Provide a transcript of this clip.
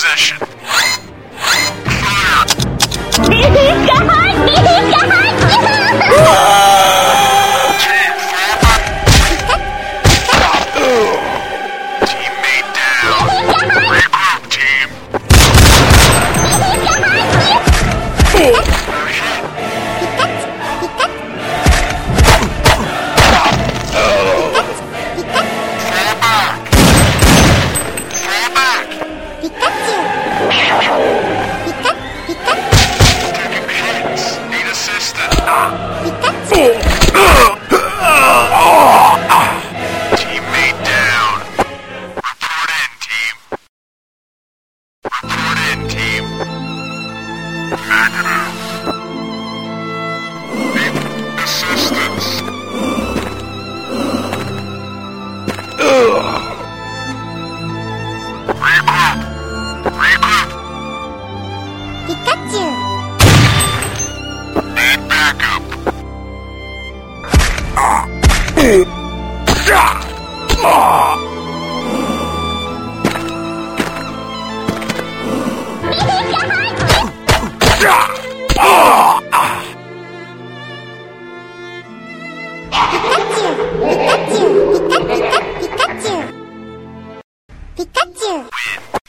position. Teammate down. Regroup, team. Need assistance. Teammate down. Report in, team. Report in, team. Negative. Need assistance. Regroup. Regroup. Need backup.